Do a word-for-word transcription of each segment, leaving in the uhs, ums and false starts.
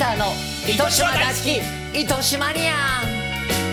ターの糸島大好き糸島ニアン。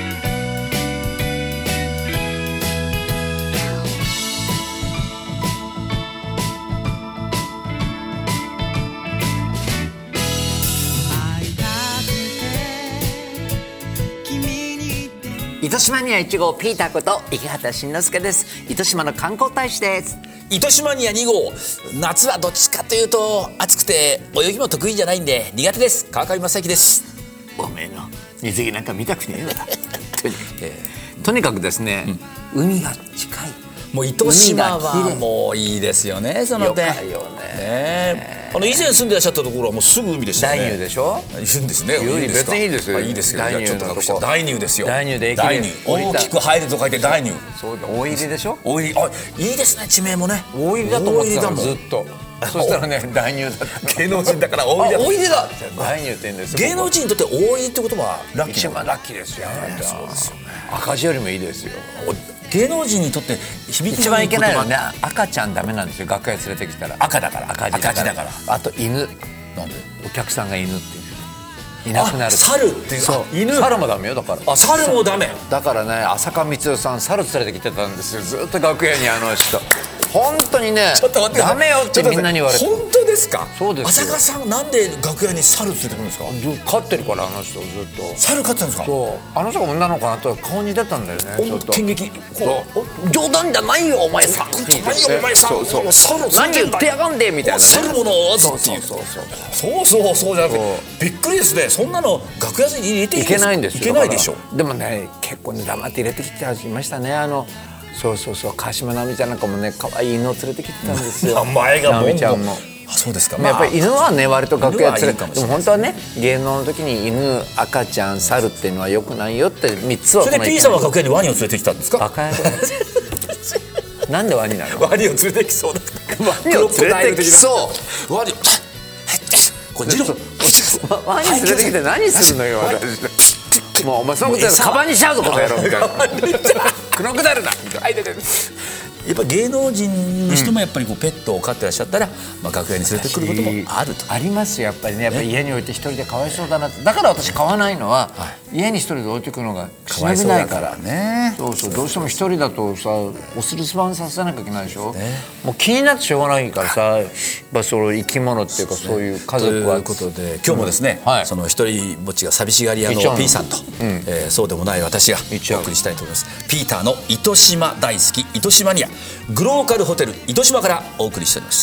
糸島ニアいち号ピーターこと池畑慎之介です。糸島の観光大使です。 糸島ニアに号、夏はどっちかというと暑くて泳ぎも得意じゃないんで苦手です。川上正幸です。 おめえの水着なんか見たくねえわとに、えー、とにかくですね、うん、海が近い。 もう糸島はもういいですよね。その点よかよね。 ねあの以前住んでいらっしゃったところはもうすぐ海でしたね。 大乳でしょ。 いるんですね。 いいですか。別にいいですよ。 いいですけど、 大乳のとこ。 大乳ですよ。 大乳で大乳。大きく入ると書いて大乳。 そう大入りでしょ。 大入り。あ、いいですね。地名もね。 大入りだと思ってたのずっと。そしたらね大乳だった。 芸能人だから大入りだ。 大入りだ。大乳って言うんです。 芸能人にとって大入りってことはラッキー。 一番ラッキーですよ。 そうですよね。 赤字よりもいいですよ。 芸能人にとって響き一番いけないのはね、赤ちゃんダメなんですよ。楽屋連れてきたら赤だから赤字だから。あと犬。 なんでお客さんが犬っていういなくなる。 猿っていう。 そう犬。猿もダメよだから。 あ猿もダメ。 だからね浅香光代さん猿連れてきてたんですよ。ずっと楽屋にあの人。本当にね。 ちょっと待って。 ダメよってみんなに言われて。 本当ですか。 そうですよ。 浅香さんなんで楽屋に猿連れてくるんですか。 飼ってるからあの人ずっと。 猿飼ってたんですか。 そうあの人が女の子かなと顔に出たんだよね。ちょっと剣撃。 そう冗談じゃないよお前さん。 何よお前さん。 そうそう何言ってやがんでみたいなね。 猿ものそうそうそうそうそうそうじゃなくてびっくりですね。そんなの楽屋に入れていけないんですよ。 いけないでしょ。 でもね結構ね黙って入れてきていましたね。あのそうそうそう川島直美ちゃんなんかもね可愛い犬を連れてきてたんですよ。 名前が直美ちゃんも。 あそうですか。 やっぱり犬はね割と楽屋連れてでも本当はね芸能の時に犬赤ちゃん猿っていうのはよくないよってみっつは。 それで P さんは楽屋にワニを連れてきたんですか。 バカ野郎。なんでワニなの。 ワニを連れてきそうだ。 ワニを連れてきそう。 ワニをこれジロワニ連れてきて何するのよ私。もうお前そういうことやるカバンにしちゃうぞこの野郎みたいな。クロコダイルだみたいな。 やっぱ芸能人の人もやっぱりこうペットを飼ってらっしゃったら、まあ、楽屋に連れてくることもあると。 ありますよやっぱりね。やっぱり家に置いて一人でかわいそうだなって。だから私買わないのは、はい、家に一人で置いてくのがかわいそうないからね。そうそうどうしても一人だとさお留守番させなきゃいけないでしょ、ね、もう気になってしょうがないからさやっぱその生き物っていうかそういう家族は。 ということで今日もですね、うんはい、その一人ぼっちが寂しがり屋の P さんと、うんえー、そうでもない私がお送りしたいと思います。ピーターの糸島大好き糸島ニアグローカルホテル糸島からお送りしております。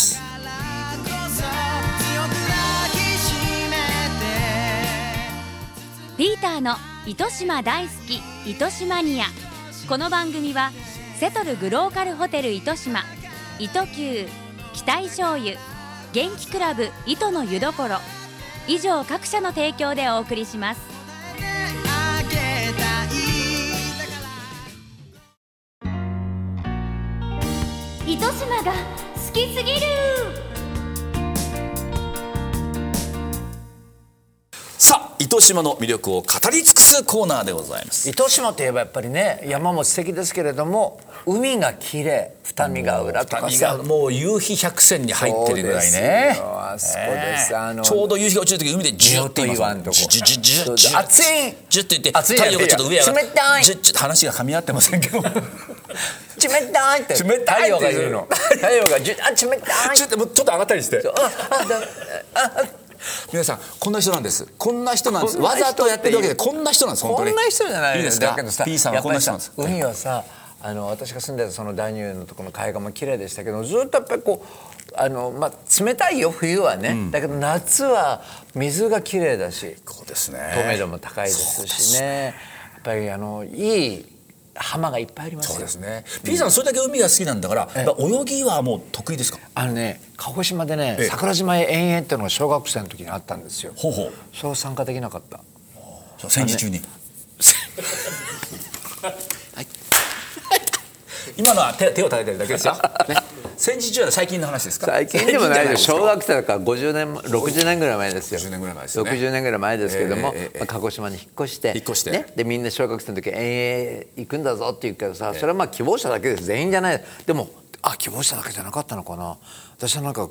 ピーターの糸島大好き糸島ニア。この番組はセトルグローカルホテル糸島、糸球、期待醤油、元気クラブ糸の湯どころ以上各社の提供でお送りします。糸島が好きすぎる。 さあ糸島の魅力を語り尽くすコーナーでございます。 糸島といえばやっぱりね山も素敵ですけれども海がきれい。二見ヶ浦とかさもう夕日百選に入ってるぐらいね。 あそこです、えー、あのちょうど夕日が落ちる時海でジュッと言わんとこジュジュジュジュ熱いジュッと言って太陽がちょっと上上がって冷たいジュッジュッ話が噛み合ってませんけど冷たいって冷たい太陽が言うの太陽がジュッあ冷たいちょっとちょっと上がったりしてああだあ皆さんこんな人なんです。こんな人なんです。わざとやってるわけでこんな人なんです。本当にこんな人じゃないいいですか。 だけどさ P さんはこんな人なんです。 海はさあの私が住んでたその大乳のところの海岸も綺麗でしたけどずっとやっぱりこうあの、まあ、冷たいよ冬はね、うん、だけど夏は水が綺麗だしそうですね透明度も高いですしねやっぱりあのいい浜がいっぱいありますよ。 そうですね。P さんそれだけ海が好きなんだから泳ぎはもう得意ですか。 あのね鹿児島でね桜島へ遠泳っていうのが小学生の時にあったんですよ。 ほうほうそう参加できなかった。 戦時中に今のは 手, 手を叩いてるだけですよ、ね、戦時中は最近の話ですか。 最近でもないです。小学生だからごじゅうねんろくじゅうねんぐらい前ですよ。 ろくじゅうねんぐらい前ですよね。 ろくじゅうねんぐらい前ですけども、 えーえーまあ、鹿児島に引っ越して引っ越して、 ね、でみんな小学生の時遠泳行くんだぞって言うけどさ、それはまあ希望者だけです。全員じゃない。でもあ希望者だけじゃなかったのかな。私はなんか希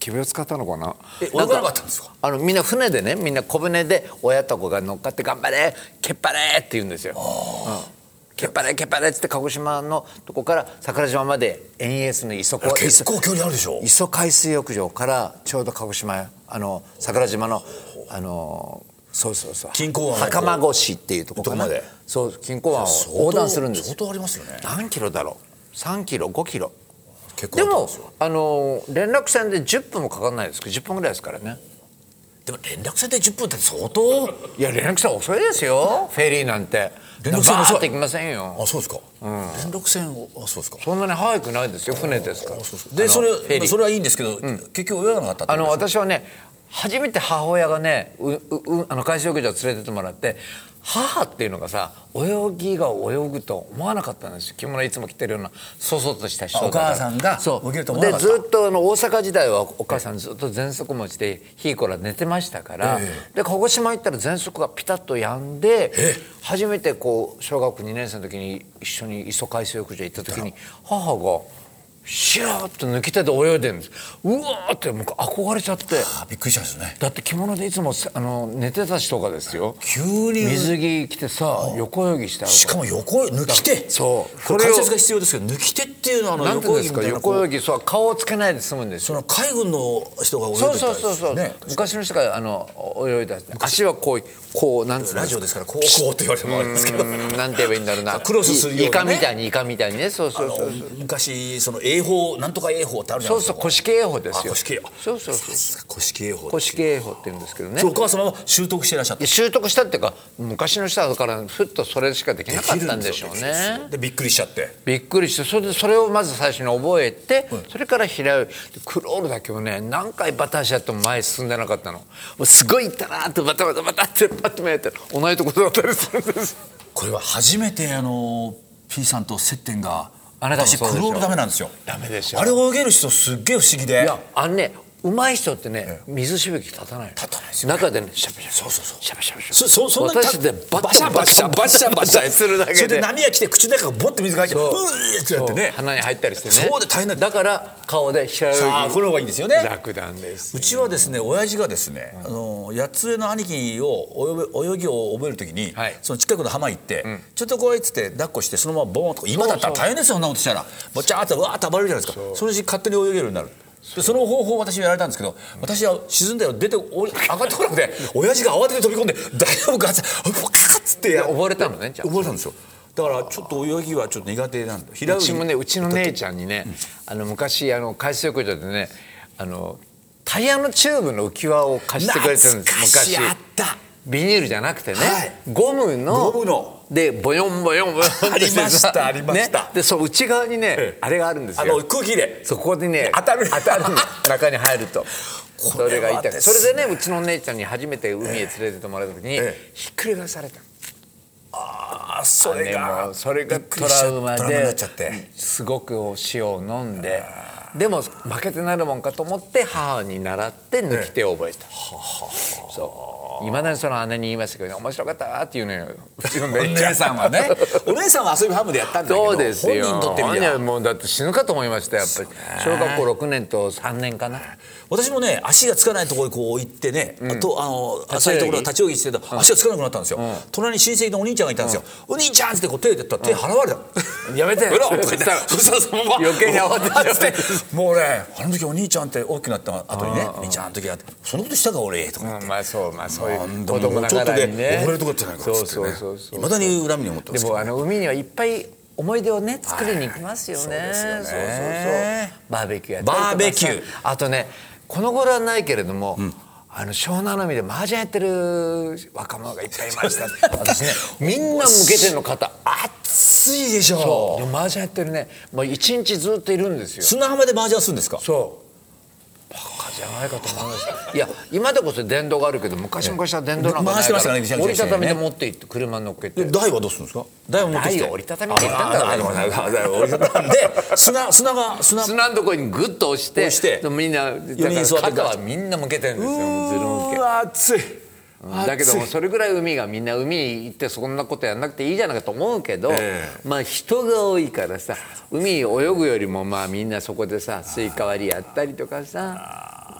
気を使ったのかな。 え泳がなかったんですか。 あのみんな船でね、みんな小船で親と子が乗っかって頑張れけっぱれって言うんですよ。けっぱれけっぱれっつって鹿児島のとこから桜島まで延々するの磯子結構距離あるでしょ。 磯海水浴場からちょうど鹿児島あの桜島のあのそうそうそう錦江湾袴越っていうところかな。そう錦江湾を横断するんですよ。 相当ありますよね。 何キロだろう、さんキロごキロ。 結構でもあの連絡船でじゅっぷんもかかんないですけどじゅっぷんぐらいですからね。 でも連絡船でじゅっぷんって相当。 いや連絡船遅いですよフェリーなんて。連絡船遅いバーって行きませんよ。 あそうですか、うん、連絡船あそうですか。 そんなに早くないですよ船ですから。 そうそうでそれそれはいいんですけど、うん、結局泳がなかったって。 あの私はね初めて母親がねううあの海水浴場連れてってもらって母っていうのがさ泳ぎが泳ぐと思わなかったんですよ。着物いつも着てるようなそそっとした人だから。 お母さんが泳げると思わなかった。 でずっとあの大阪時代はお母さんずっと喘息持ちでひいこら寝てましたから、ええ、で鹿児島行ったら喘息がピタッと止んで、ええ、初めてこう小学校にねん生の時に一緒に磯海水浴場行った時に母がシャーッと抜き手で泳いでるんです。うわーってもう憧れちゃって。 あびっくりしたんですね。 だって着物でいつもあの寝てた人がですよ急に水着着てさ横泳ぎしたらしかも横泳ぎ抜き手。 そうこれ解説が必要ですけど抜き手っていうのはあの横泳ぎみたいな横泳ぎそう顔をつけないで済むんですよ。 その海軍の人が泳いでたんですそうそうそうそう、ね、昔の人があの泳いだ足はこうこうなんつうのラジオですからこうこうって言われてもあるんですけどなんて言えばいいんだろうなクロスするような、ね、 イカみたいにイカみたいにね。そうそうそうそう昔その泳法なんとか泳法ってあるじゃないですか。 そうそう古式泳法ですよ。 古式泳法。 そうそうそう古式泳法。 古式泳法って言うんですけどね。 そうお母様は習得していらっしゃった。 習得したっていうか昔の人だからふっとそれしかできなかったんでしょうね。 でびっくりしちゃってびっくりしてそれでそれをまず最初に覚えて、うん、それから平泳ぎクロールだけをね何回バタ足やっても前進んでなかったの。もうすごいいったなーってバタバタバタってパッと見えて同じところだったりするんです。 これは初めてあの P さんと接点があなた私クロールダメなんですよ。 ダメですよ。 あれ泳げる人すっげえ不思議で。 いやあのね上手い人ってね水しぶき立たない。 立たないですよ、ね。 中でねシャバシャバそうそうそうシャバシャバシャバ。 そそそんな私でバシャバシャバシャバシャするだけで。 それで波が来て口の中がボッて水が入ってうーってやってね鼻に入ったりしてね。 そうで大変だ。 だから顔で平泳ぎ。 さあこれの方がいいんですよね。 楽なんです。 うちはですね親父がですね、うん、あの八つ上の兄貴を泳ぎを覚えるときに、はい、その近くの浜行って、うん、ちょっとこういっつって抱っこしてそのままボーンと今だったら大変ですよそんなことしたらもうチャーッとわーっと暴れるじゃないですか。そのうち勝手に泳げるようになる。でその方法を私はやられたんですけど、私は沈んだよ出て上がってこなくて親父が慌てて飛び込んで大丈夫かってカッつって溺れたのね。 じゃあ溺れたんですよ。だからちょっと泳ぎはちょっと苦手なんだ。平泳ぎうちもねうちの姉ちゃんにね、うん、あの昔あの海水浴場でねあのタイヤのチューブの浮き輪を貸してくれてるんです昔。 あったビニールじゃなくてね、 はい、 ゴムのゴムのでボヨンボヨンボヨンってありましたありました、 ね、でそう内側にね、ええ、あれがあるんですよ。 あの空気入れそこでね当たる当たる中に入るとそれが痛い。それでねうちの姉ちゃんに初めて海へ連れてってもらった時に、ええ、ひっくり返された。 ああそれがそれがトラウマですごくお塩を飲んででも負けてなるもんかと思って母に習って抜き手を覚えた。ええ、そういまだにその姉に言いましたけど、ね、面白かったっていうのようちのお姉さんはねお姉さんは遊びハムでやったんだけどそうですよ本人にとってみりゃもうだって死ぬかと思いましたやっぱり。小学校ろくねんとさんねんかな。 私もね足がつかないところにこう行ってね、うん、あとあの浅いところ立ち泳ぎしてた、うん、足がつかなくなったんですよ、うん、隣に親戚のお兄ちゃんがいたんですよ、うん、お兄ちゃんってこう手でやったら手払われた、 うん、やめて余計に慌ててもうねあの時お兄ちゃんって大きくなった後にねお兄ちゃんあの時はそのことしたか俺とか言って、 うん、まあそうまあそういう子供ながらにね溺れるとこってないからっつってねいまだに恨みに思ってますけど。 でもあの海にはいっぱい思い出をね作りに行きますよね。そうですよね。そうそうそうバーベキューやったりとかさバーベキューあとねこの頃はないけれども、うん、あの湘南の海で麻雀やってる若者がいっぱいいました私ねみんな向けての方暑いでしょ。 そう麻雀やってるねもう一日ずっといるんですよ。 砂浜で麻雀するんですか。 そうバカじゃないかと思いましたいや今でこそ電動があるけど昔々は電動なんかないから折りたたみで持って行って車に乗っけて台はどうするんですか。台は持ってきて台を折りたたみで行ったんだから折りたたんで砂砂が砂砂のところにグッと押して押してみんなだから肩はみんな向けてるんですよ。ずる向けうわ暑いだけどもそれぐらい海がみんな海に行ってそんなことやんなくていいじゃないかと思うけど、えー、まあ人が多いからさ海泳ぐよりもまあみんなそこでさスイカ割りやったりとかさ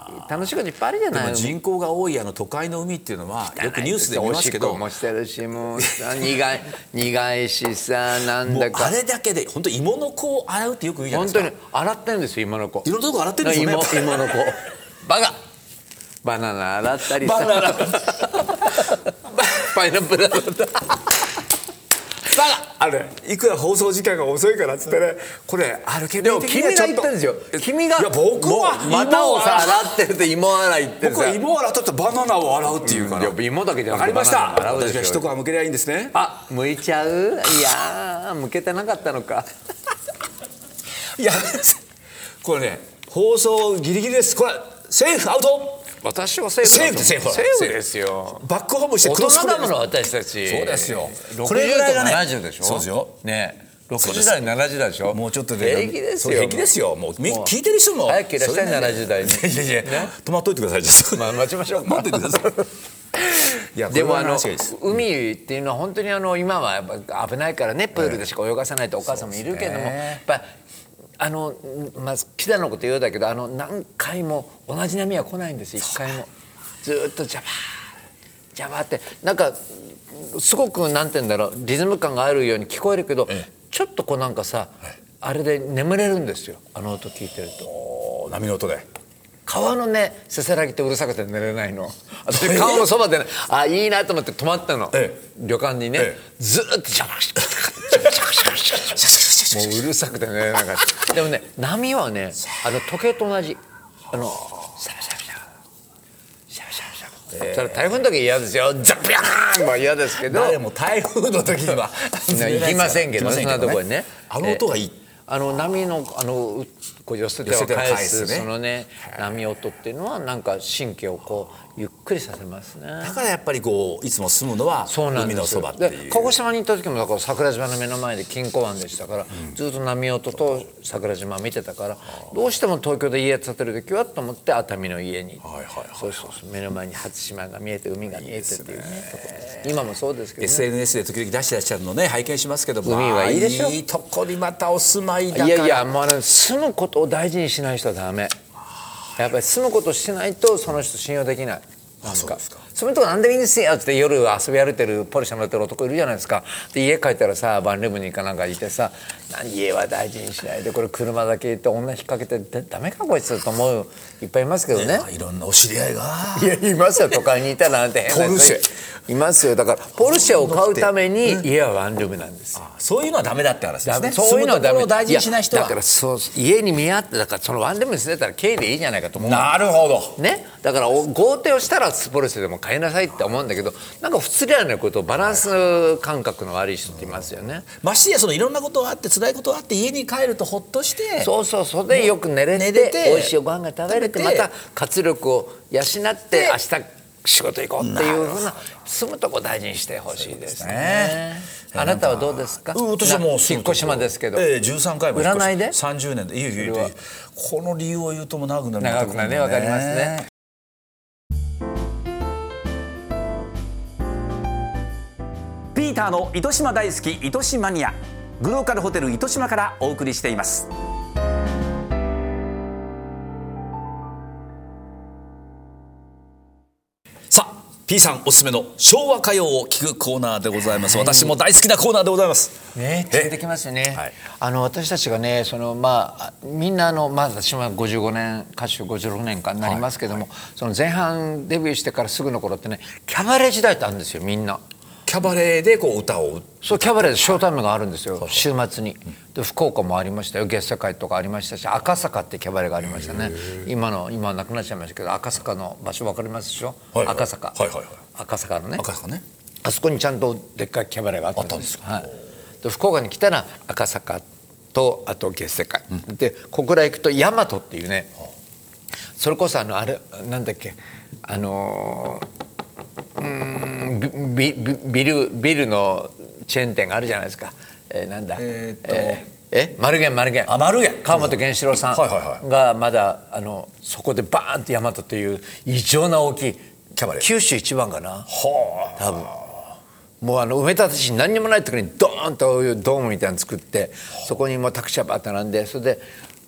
楽しいこといっぱいあるじゃない。 でも人口が多いあの都会の海っていうのはよくニュースで見ますけど、 おしっこもしてるしもうさ苦い苦いしさ、なんだかもうあれだけで本当芋の子を洗うってよく言うじゃないですか。 本当に洗ってるんですよ芋の子。 いろんなとこ洗ってるんですよね。 芋, 芋の子バカバナナ洗ったりさ、 バナナパイナップル洗ったバカあれいくら放送時間が遅いからっつってね、これ歩けでも君が言ったんですよ。君がいや僕は股をさ洗ってると芋洗いって僕は芋洗ったってバナナを洗うっていうから、 うん、芋だけじゃなくてわかりました。 洗うでしょ。 私は一皮むけりゃいいんですね。 あ、剥いちゃう。いやー剥けてなかったのかいやこれね放送ギリギリです。これセーフアウト。 私はセーフだと思う。 セーフですセーフですよ。 バックホームして大クロス人だもの私たち。 そうですよ。 これぐらいがねななじゅうでしょ。 そうですよねろくじゅう代ななじゅう代でしょ。 もうちょっとで平気ですよ。 平気ですよ。もう聞いてる人も早くいらっしゃいななじゅう代に。 いやいやいや止まっといてください。じゃあまあ待ちましょうか。 待ってください。いやでもあの海っていうのは本当にあの今はやっぱ危ないからね、プールでしか泳がさないとお母さんもいるけども、やっぱあのまずピザのこと言うだけど、あの何回も同じ波は来ないんですよ。一回もずっとジャバージャバーってなんかすごくなんて言うんだろう、リズム感があるように聞こえるけど、ええ、ちょっとこうなんかさ、ええ、あれで眠れるんですよ。あの音聞いてると。 波の音で川のねせせらぎってうるさくて寝れないの。私川のそばでね、あいいなと思って泊まったの、ええ、旅館にね、ええ、ずっとジャバシャバシャバシャもううるさくて寝れなかった。でもね波はねあの時計と同じあのシャバシャバシャバシャバシャバシャバ、えー、それ台風の時嫌ですよ。ザッピャーンは嫌ですけど、 誰も台風の時には行きませんけどね、そんなとこにね。 あの音がいい。 あの波のあのこう寄せては返すそのね波音っていうのはなんか神経をこうゆっくりさせますね。 だからやっぱりこういつも住むのは海のそばっていう。 鹿児島に行った時もだから桜島の目の前で金庫湾でしたから、うん、ずっと波音と桜島見てたから、どうしても東京で家建てる時はと思って熱海の家に、はいはいはいはい、そうそうそう目の前に初島が見えて海が見えてっていうね、とこです。今もそうですけどね、 エスエヌエス で時々出してらっしゃるのね拝見しますけど、 海はいいでしょ。 いいとこにまたお住まいだから。 いやいや、もう、ね、住むことを大事にしない人はダメ。やっぱり住むことをしないとその人信用できない。なんかそうですか。住むとこ何でもいいんですよって夜遊び歩いてるポルシェ乗ってる男いるじゃないですか。で家帰ったらさバンレムにかなんかいてさ、何家は大事にしないでこれ車だけ行って女引っ掛けてダメかこいつと思ういっぱいいますけどね。 いろんなお知り合いがいやいますよ。都会にいたらなんて変なポルシェいますよ。だからポルシェを買うために家はワンルームなんですよ。 そういうのはダメだって話ですね。 そういうのはダメ。 大事にしない人はだからそう家に見合ってだからそのワンルームに住んでたら経営でいいじゃないかと思う。 なるほどね。だから豪邸をしたらポルシェでも買いなさいって思うんだけど、なんか不釣り合いなことをバランス感覚の悪い人っていますよね。 ましてやそのいろんなことがあって辛いことがあって家に帰るとほっとして、 そうそうそれでよく寝れて、寝て美味しいご飯が食べれてまた活力を養って明日仕事行こうっていうふうな住むとこ大事にしてほしいですね。あなたはどうですか。 私はもう引っ越し間ですけど、 ええ、じゅうさんかいも引っ越し占いでさんじゅうねんでいいいいこの理由を言うとも長くなる長くなるね。わかりますね。 ピーターの糸島大好き糸島マニア、グローカルホテル糸島からお送りしています。さあ P さんおすすめの昭和歌謡を聞くコーナーでございます。私も大好きなコーナーでございますね。出てきますよね、はい、あの私たちがねその、まあ、みんなあの、まあ、私はごじゅうごねん歌手ごじゅうろくねんかになりますけども、はいはい、その前半デビューしてからすぐの頃ってねキャバレー時代ってあるんですよ。みんなキャバレーでこう歌をそうキャバレーでショータイムがあるんですよ。週末にで福岡もありましたよ。月世界とかありましたし、赤坂ってキャバレーがありましたね。今の今はなくなっちゃいましたけど、赤坂の場所分かりますでしょ、はいはい、赤坂、はいはいはい、赤坂のね赤坂ね、 あそこにちゃんとでっかいキャバレーがあったんですよ。はい、で福岡に来たら赤坂とあと月世界、うん、で小倉行くと大和っていうね、それこそあのあれなんだっけあのーうんビ, ビ, ビ, ルビルのチェーン店があるじゃないですか、えー、なんだえー、っとえー、えマルゲンマルゲンあマルゲン川本源四郎さんがまだあのそこでバーンって大和という異常な大きいキャバレー九州一番かな、はあ、多分もうあの埋め立て地に何にもないところにドーンとドームみたいなの作って、そこにもうタクシーバーッと並んで、それで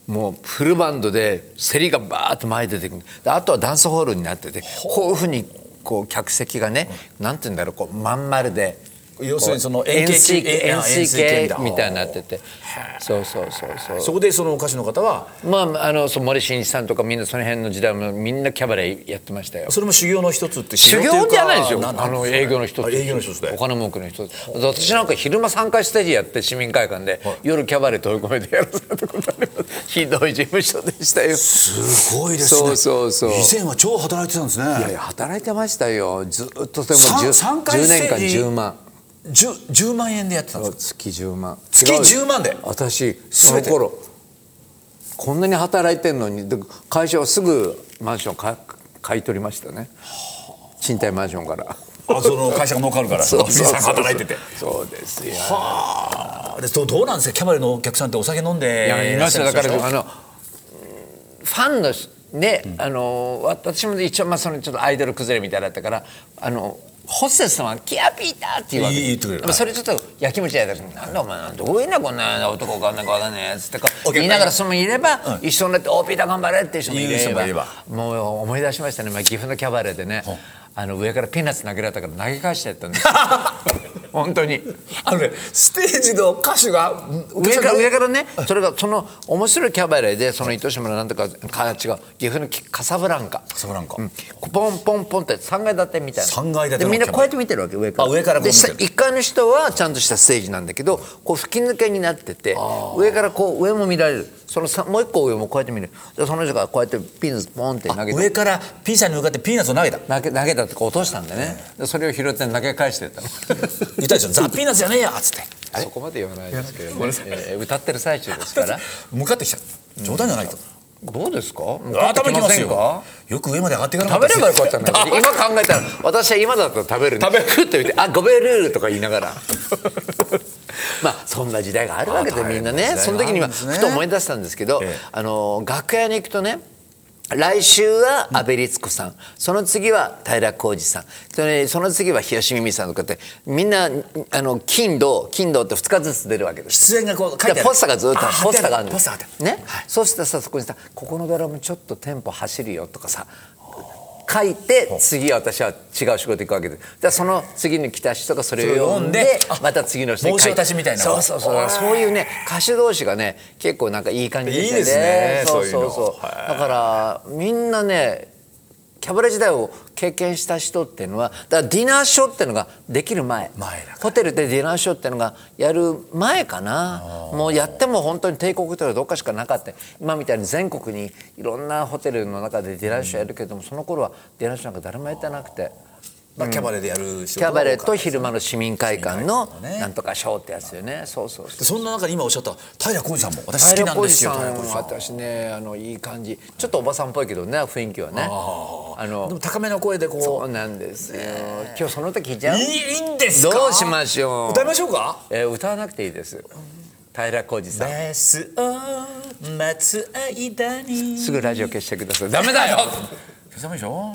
もうフルバンドで競りがバーッと前に出てくる。あとはダンスホールになってて、こういうふうにこう客席がね、うん、なんて言うんだろう、こうまん丸で要するにその円錐形みたいになってて、そうそうそうそう。 そこでその歌手の方は、 まああのそ森進一さんとかみんなその辺の時代もみんなキャバレーやってましたよ。 それも修行の一つって。 修行じゃないですよ。あの営業の一つ。 営業の一つで。 お金儲けの一つ。私なんか昼間さんかいステージやって市民会館で、はい、夜キャバレー飛び込めてやらされたことあります。ひどい事務所でしたよ。 すごいですね。 そうそうそう。 以前は超働いてたんですね。 いやいや働いてましたよ。ずっとでもじゅうねんかんじゅうまん。 10, じゅうまん円でやってたんですか。 月じゅうまん。 月じゅうまんで。 私その頃こんなに働いてんのに、会社はすぐマンション買買い取りましたね。賃貸マンションから。 あ、その会社が儲かるから。 そうそうそうそう働いてて。 そうですよ。 はあ。でどうなんですか、キャバレーのお客さんってお酒飲んで。 いやいました。だからあのファンのね、うん、あの私も一応まあそのちょっとアイドル崩れみたいだったから、あのホステスさんはキャピーターって言うわけ。 いい言ってくれる。 それちょっとやきもちやだけど、なんだお前どういうなこんな男かなんかわかんないやつとか言いながら、そのいれば、うん、一緒になって「おピーター頑張れ」って人もいれば、いいもう思い出しましたね。岐阜のキャバレーでね、あの上からピーナッツ投げられたから投げ返してやったんですよ。本当にあのね、ステージの歌手が上から上からね、それがその面白いキャバレーで、その糸島のなんとかか違う岐阜のカサブランカカサブランカ、 うん、ポンポンポンってさんがい建てみたいな。 さんがい建てでみんなこうやって見てるわけ、上から。 あ、上からこう見てる。 でいっかいの人はちゃんとしたステージなんだけど、こう吹き抜けになってて、上からこう上も見られる。そのもう一個上もこうやって見る。でその人がこうやってピーナッツポンって投げた。 上からピーさんに向かってピーナッツを投げた投げ投げたって落としたんでね、でそれを拾って投げ返してったの。 言ったでしょ、ザ・ピーナッツじゃねえやっつって。 そこまで言わないですけど、ねえー、歌ってる最中ですから。 向かってきちゃう。冗談じゃないと。 どうですか。 頭きますよ。よく上まで上がっていかなかった食べればよかったんだ。今考えたら私は今だったら食べる。食べるって言って、あ、ごべルールとか言いながら。まあそんな時代があるわけで、みんなね。その時にはふと思い出したんですけど、あの楽屋に行くとね、来週は阿部律子さん、うん、その次は平浩二さん、それその次は日吉美美さんとかって、みんなあの金土金土ってふつかずつ出るわけです。 出演がこう書いてある。 ポスターがずっとポスターがあるんです。 ね、はい、そうしたらさ、そこにさ、ここのドラムちょっとテンポ走るよとかさ書いて、次私は違う仕事行くわけです。だからその次に来た人がそれを読んで、また次の人に書いて、 帽子を足しみたいな。 そうそうそう、そういうね、歌手同士がね結構なんかいい感じで、ね、 いいですね。 そうそうそう。だからみんなね、キャバレー時代を経験した人っていうのは、だからディナーショーっていうのができる前、前ホテルでディナーショーっていうのがやる前かな。もうやっても本当に帝国ホテルどっかしかなかった。今みたいに全国にいろんなホテルの中でディナーショーやるけども、その頃はディナーショーなんか誰もやってなくて、 まあ、キャバレーでやるキャバレーと昼間の市民会館のなんとかショーってやつよね。そうそうそう。 そんな中で今おっしゃった平浩二さんも私好きなんですよ。 平浩二さん、私ね、あのいい感じ、ちょっとおばさんっぽいけどね、雰囲気はね。ああのでも高めの声でこう。 そうなんですよ。今日その歌聞いちゃう？ いいんですか？ どうしましょう。 歌いましょうか？ えー、歌わなくていいです。平浩二さん。 バスを待つ間に。 すぐラジオ消してください。ダメだよ。 消さないでしょ。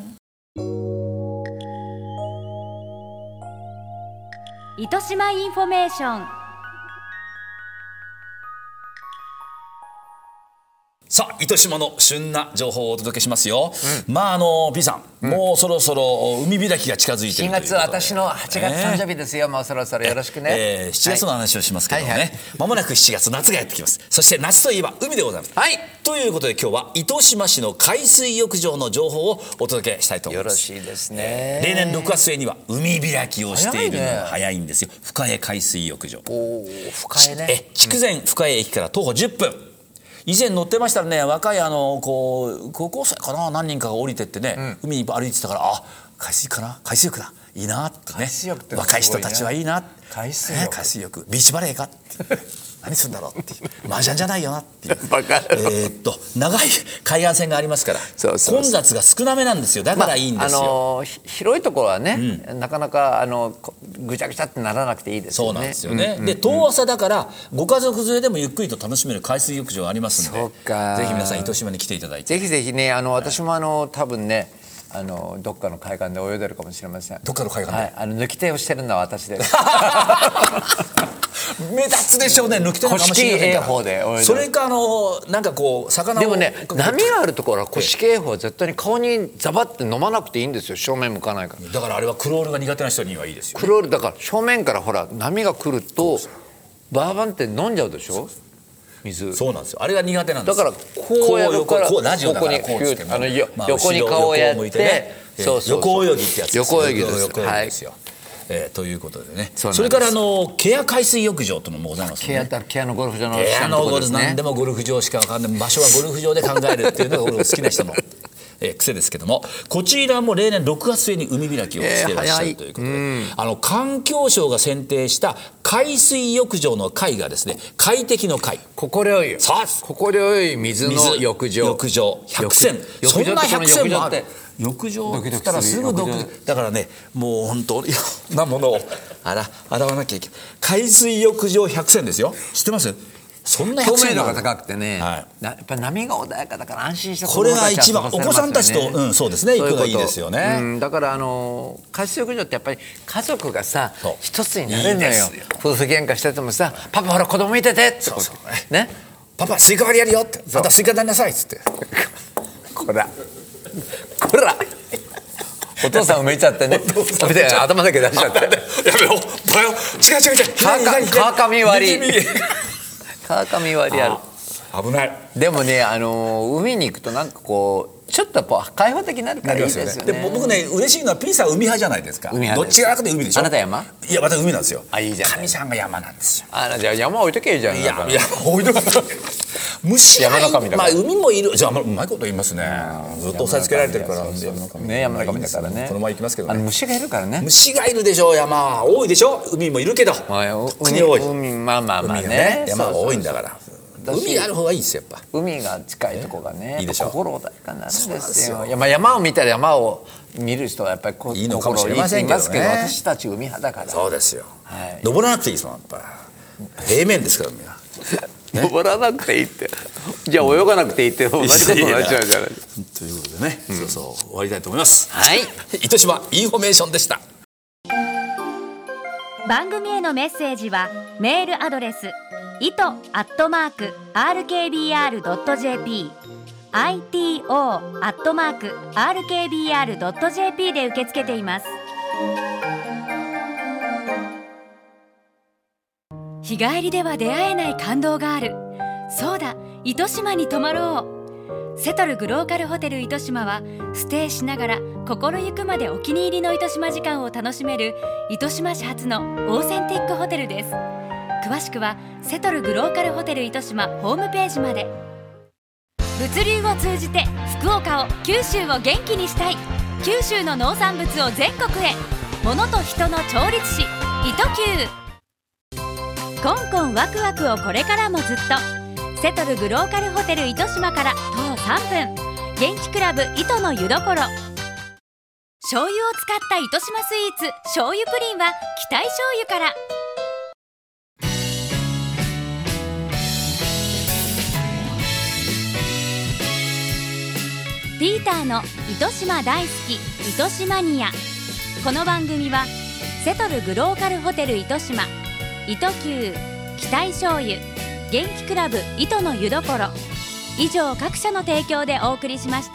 糸島インフォメーション。 さあ、糸島の旬な情報をお届けしますよ、うん、まああの P さん、うん、もうそろそろ海開きが近づいているということで、 しがつ私のはちがつ誕生日ですよ、えー、もうそろそろよろしくね、 えー、しちがつの話をしますけどね、はいはいはい、間もなくしちがつ、夏がやってきます。そして夏といえば海でございます、はい、ということで今日は糸島市の海水浴場の情報をお届けしたいと思います。 よろしいですね。 例年ろくがつ末には海開きをしているのが早いんですよ、ね、深江海水浴場。 お深江ね。 筑前深江駅から徒歩じゅっぷん、以前乗ってましたらね、若いあのこう高校生かな、何人かが降りてってね、うん、海に歩いてたから、あ、海水かな、海水浴だ、いいなってね、って若い人たちはいいな、 海水浴、 ね、海水浴、ビーチバレーか何するんだろうっていう、麻雀じゃないよなっていうバカえー、っと長い海岸線がありますから、そうそうそう、混雑が少なめなんですよ。だからいいんですよ、まああのー、広いところはね、うん、なかなかあのぐちゃぐちゃってならなくていいですよね。 そうなんですよね、うんうん、で遠浅だからご家族連れでもゆっくりと楽しめる海水浴場がありますので、そうか、ぜひ皆さん糸島に来ていただいて、 ぜひぜひね、あの私もあの多分ね、あのどっかの海岸で泳いでるかもしれません。 どっかの海岸で、 はい、あの抜き手をしてるのは私です目立つでしょうね、抜き手のかもしれないから。 古式泳法で。 それかあのなんかこう魚をでもね、波があるところは古式泳法は絶対に顔にザバって飲まなくていいんですよ、正面向かないから。 だからあれはクロールが苦手な人にはいいですよ、ね、 クロールだから正面からほら波が来るとバーバンって飲んじゃうでしょ、水。 そうなんですよ、あれが苦手なんですだからこうやるからこうラジオだからこうつけてあのよ、 まあ、 横に顔をやって、ね、 そうそうそう、横泳ぎってやつです。 横泳ぎです。 横泳ぎですよ、はい、えー、ということでね。 そ, それからあのケア海水浴場というのもございますね。 ケアケアのゴルフ場のケアのゴルフ、何でもゴルフ場しか分かんない、場所はゴルフ場で考えるっていうのがゴルフ好きな人のえー、癖ですけども、こちらも例年ろくがつ末に海開きをしていらっしゃるということで、えー、あの環境省が選定した海水浴場の海がですね、快適の海、 心よい、心よい水の浴場、 浴場百選、そんな百選もある。浴場って言ったらすぐ毒だからね、もう本当いろんなものをあら洗わなきゃいけない。海水浴場百選ですよ、知ってます？そんな透明度が高くてね、はい、やっぱり波が穏やかだから安心してこれが一番お子さんたちと、うん、そうですね、行くのがいいですよね。 うん、だからあの海水浴場ってやっぱり家族がさ一つになれるのよ。夫婦喧嘩しててもさ、パパほら子供見ててって、そうそうね、 パパスイカ割りやるよって、あんたスイカになりなさいっつってこらこらお父さん埋めちゃってね頭だけ出しちゃってやめろバヨ、違う違う違う、 川上割り川上割りある。 危ない。 でもね、あのー、海に行くとなんかこうちょっとこう開放的になるからいいですよね。 でも僕ね、嬉しいのは P さん海派じゃないですか。どっちが楽で海でしょ。 あなた山？ いや、私海なんですよ。 あ、いいじゃん。 神さんが山なんですよ。 あ、じゃあ山置いとけいいじゃん。 いや、山置いとけ。虫が山の神だから。まあ海もいる。じゃあうまいこと言いますね。ずっと押さえつけられてるから。 ね、山の神だからね。 このまま行きますけどね。 虫がいるからね。 虫がいるでしょう。山多いでしょ。海もいるけど。 国多い。海まあまあまあね。 山が多いんだから。海ある方がいいですよ、やっぱ。 海が近いとこがね、 いいでしょう。 心穏やかなんですよ。いや、まあ山を見たら山を見る人はやっぱりこいいのかもしれませんけどね。 私たち海派だから。 そうですよ。登らなくていいですもん、やっぱ。平面ですから海は。 登らなくていいって。じゃあ泳がなくていいって同じことになっちゃうじゃない。 ということでね、そうそう終わりたいと思います。 はい。 糸島インフォメーションでした。 番組へのメッセージはメールアドレスいとアットマーク アールケービーアールドットジェーピー アイティーオー アットマーク アールケービーアールドットジェーピー で受け付けています。日帰りでは出会えない感動がある。そうだ、糸島に泊まろう。セトルグローカルホテル糸島はステイしながら心ゆくまでお気に入りの糸島時間を楽しめる糸島市発のオーセンティックホテルです。詳しくはセトルグローカルホテル糸島ホームページまで。物流を通じて福岡を九州を元気にしたい。九州の農産物を全国へ。物と人の調律師糸球。コンコンワクワクをこれからもずっと。セトルグローカルホテル糸島から徒歩さんぷん。元気クラブ糸の湯どころ。醤油を使った糸島スイーツ醤油プリンは期待醤油から。ピーターの糸島大好き糸島ニア。この番組はセトルグローカルホテル糸島、糸球、期待醤油、元気クラブ糸の湯どころ以上各社の提供でお送りしました。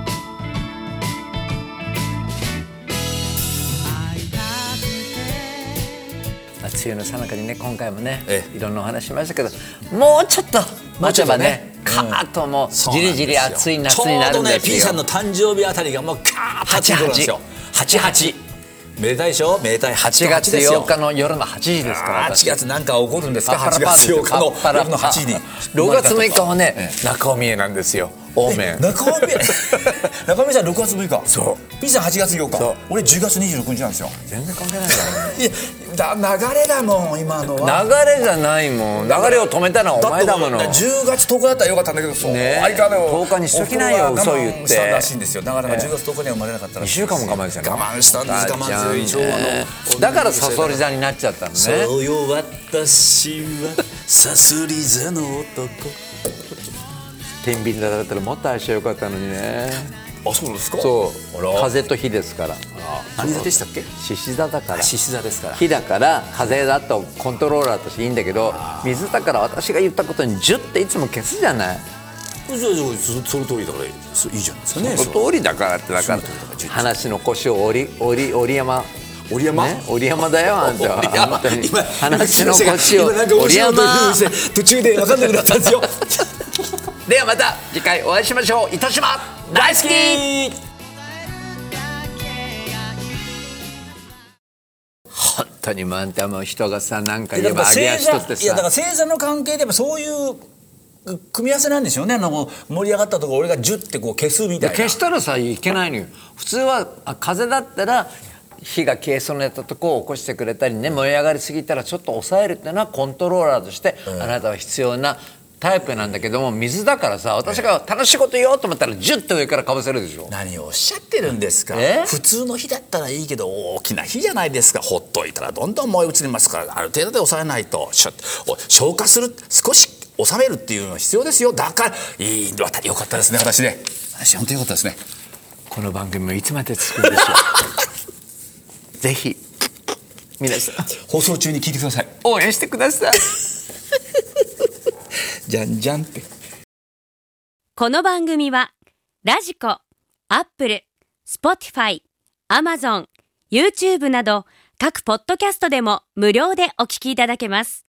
梅雨の最中にね、今回もね、ええ、いろんなお話しましたけど、もうちょっと待てばね、カーッともうじりじり暑い夏になるんですよ。ちょうどね、 P さんの誕生日あたりがもうカーッと暑い頃なんですよ。はちはちめでたいでしょ。めでたいはちがつようかの夜のはちじですから。はちがつなんか起こるんですか。はちがつようかの夜のはちじに。ろくがつむいかはね、中尾美恵なんですよ。オーメン。中尾美恵。中尾美恵さんろくがつむいか。そう。P さんはちがつようか。俺じゅうがつにじゅうろくにちなんですよ。全然関係ないじゃん。いや、だ流れだもん今のは。流れじゃないもん。流れを止めたのはお前だもの。じゅうがつとおかだったらよかったんだけど、そう。ね。とおかにしときないよ。嘘言って。したらしいんですよ。だからじゅうがつとおかには生まれなかったら。にしゅうかんも我慢したね。我慢したんです。我慢強い昭和の。だからサソリ座になっちゃったのね。そうよ、私はサソリ座の男。天秤座だったらもっと相性良かったのにね。 あ、そうですか。 そう風と火ですから。 何座でしたっけ。 獅子座だから。 獅子座ですから。 火だから風だとコントローラーとしていいんだけど、水だから私が言ったことにジュッていつも消すじゃない。 その通りだからいいじゃないですかね。 その通りだからってだから話の腰を折り折り折山折山、 ね、折山だよあんたは。 今話の腰を折山途中で分かんなくなったんですよ。 ではまた次回お会いしましょう。糸島大好き。本当にあんたも人がさなんか言えば上げ足取ってさ。 いやだから星座の関係でもそういう組み合わせなんでしょうね。あの盛り上がったところ俺がジュッてこう消すみたいな。 消したらさいけないのよ。普通は風だったら火が消えそうになったとこを起こしてくれたりね、燃え上がりすぎたらちょっと抑えるっていうのはコントローラーとしてあなたは必要なタイプなんだけども、水だからさ私が楽しいこと言おうと思ったらジュッと上からかぶせるでしょ。 何をおっしゃってるんですか。普通の火だったらいいけど大きな火じゃないですか。ほっといたらどんどん燃え移りますから、ある程度で抑えないと消化する、少し収めるっていうのは必要ですよ。だからいい、よかったですね。私ね私本当によかったですね。 この番組もいつまで続くんでしょう。ぜひ皆さん放送中に聞いてください。 応援してください。 じゃんじゃんって。 この番組はラジコ、アップル、スポティファイ、アマゾン、YouTube など各ポッドキャストでも無料でお聞きいただけます。